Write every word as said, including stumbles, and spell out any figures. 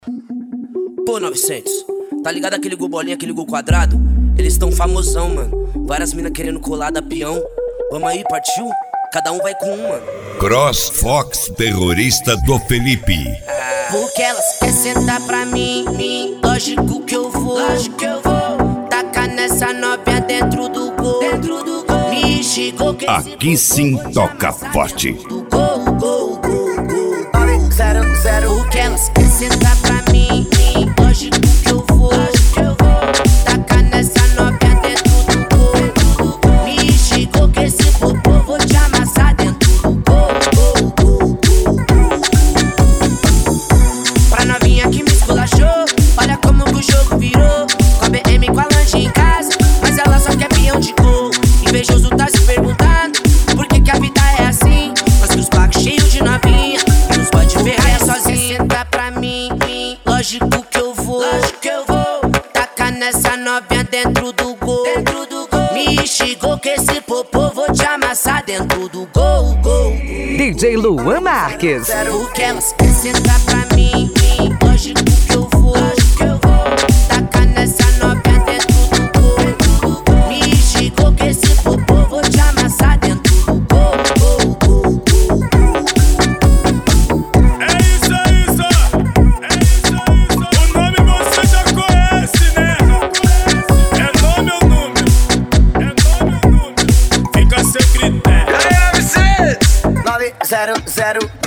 Pô, novecentos, tá ligado aquele gol bolinha, aquele gol quadrado? Eles tão famosão, mano. Várias minas querendo colar da peão. Vamos aí, partiu? Cada um vai com um, mano. Cross Fox, terrorista do Felipe. Porque elas querem sentar pra mim, mim. Lógico que eu vou, lógico que eu vou. Tacar nessa novinha dentro do gol, dentro do gol. Me chegou que aqui sim toca forte. Do gol, gol, gol, gol. Zero, zero. Porque elas querem sentar pra mim, mim. Lógico que eu vou, lógico que eu vou. Tacar nessa novinha dentro do gol, dentro do gol. Me chegou que esse popô vou te amassar dentro do gol, gol, gol, gol, gol. Pra novinha que me esculachou, olha como que o jogo virou. Com a B M, com a lanche em casa, mas ela só quer peão de gol. Invejoso tá se perguntando por que que a vida é assim. Mas que os blacks cheios de novinha e os boy de ferraia sozinha. Senta pra mim, mim, lógico que eu vou, lógico que eu vou. Tacar nessa novinha dentro do gol, dentro do gol. Me chegou que esse popô vou te amassar dentro do gol, gol. D J Luan Marques. Porque elas querem sentar pra mim, mim. Lógico que eu vou, lógico que eu vou. Tacar nessa novinha dentro do gol, dentro do gol. Me chegou que esse popô vou te amassar dentro do gol, gol, gol, gol, gol. É isso, é isso, é isso, é isso. O nome você já conhece, né? É nome ou número? É nome ou número? Fica a seu critério. nove zero zero